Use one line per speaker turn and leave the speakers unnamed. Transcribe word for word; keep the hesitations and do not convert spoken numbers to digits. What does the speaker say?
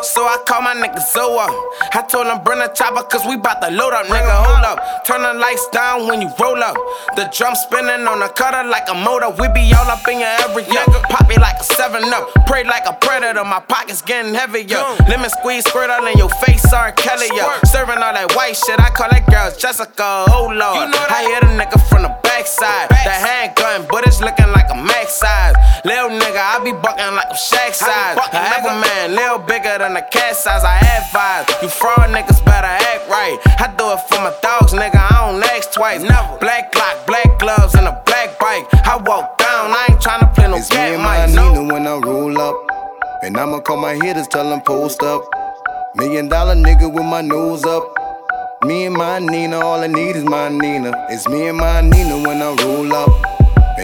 So I call my nigga Zoe up. I told him bring a chopper cause we bout to load up, nigga, hold up. Turn the lights down when you roll up. The drum spinning on the cutter like a motor. We be all up in your area. Pop it like a seven up. Pray like a predator. My pockets getting heavier. Lemon squeeze squirt all in your face, R. Kelly, yo. Serving all that white shit. I call that girl Jessica, oh lord. I hit a nigga from the backside. The handgun, but it's looking like a max size. Lil nigga, I be bucking like a Shaq size. I have a man, lil bigger than a cat size. I advise you fraud niggas better act right. I do it for my dogs, nigga. I don't ask twice. Never. Black Glock, black gloves, and a black bike. I walk down, I ain't tryna play no cat mice.
It's me and my Nina when I roll up, and I'ma call my hitters, tell them post up. Million dollar nigga with my nose up. Me and my Nina, all I need is my Nina. It's me and my Nina when I roll up.